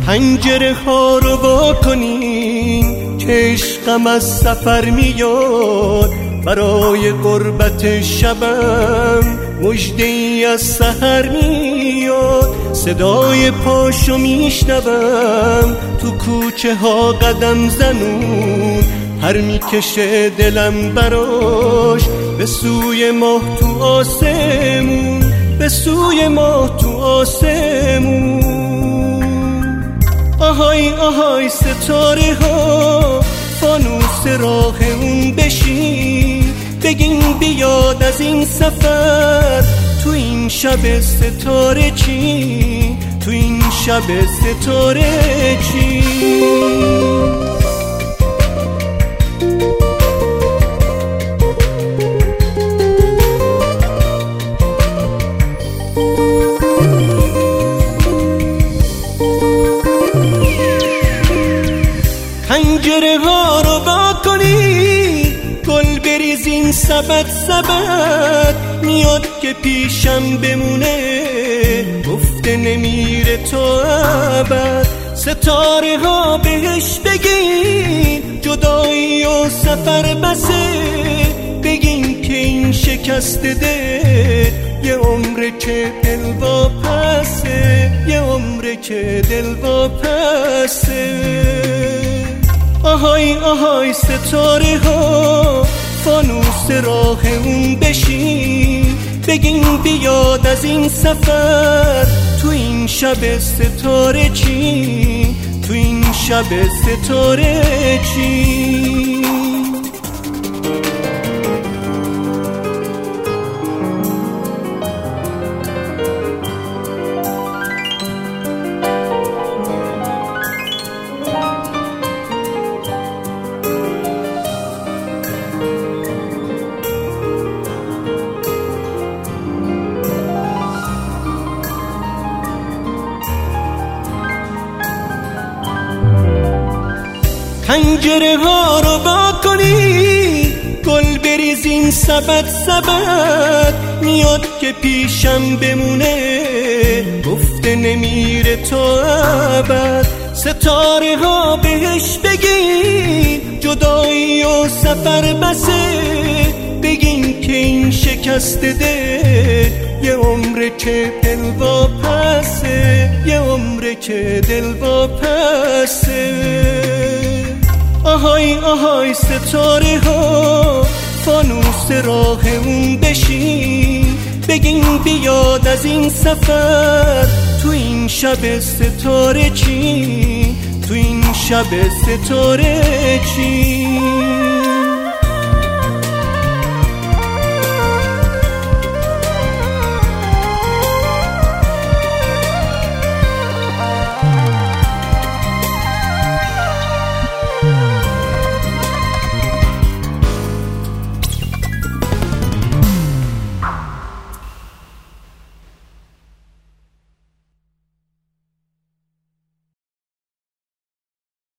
پنجره ها رو وا کنین که عشقم از سفر میاد، برای قربت شبم مژده‌ای از سحر میاد. صدای پاشو میشنوم تو کوچه ها قدم زنون، هر میکشه دلم براش به سوی ماه تو آسمون، به سوی ماه تو آسمون. آهای آهای ستاره ها فانوس راه اون بشین، بگین بیاد از این سفر تو این شب ستاره چی، تو این شب ستاره چی. پنجره ها رو وا کنی، گل بریزین سبد سبد، میاد که پیشم بمونه، گفته نمیره تا ابد. ستاره ها بهش بگین جدایی و سفر بسه، بگین که این شکست دل یه عمره که دل واپسه، یه عمره که دل واپسه. آهای آهای ستاره ها فانوس راه اون بشین، بگین بیاد از این سفر تو این شب ستاره چی، تو این شب ستاره چی. پنجره ها رو وا کنی، گل بریزین سبد سبد، میاد که پیشم بمونه، گفته نمیره تا ابد. ستاره ها بهش بگین جدایی و سفر بسه، بگین که این شکست دل یه عمره که دل واپسه، یه عمره که دل واپسه. آهای آهای ستاره ها فانوس راه اون بشین، بگین بیاد از این سفر تو این شب ستاره چی، تو این شب ستاره چی.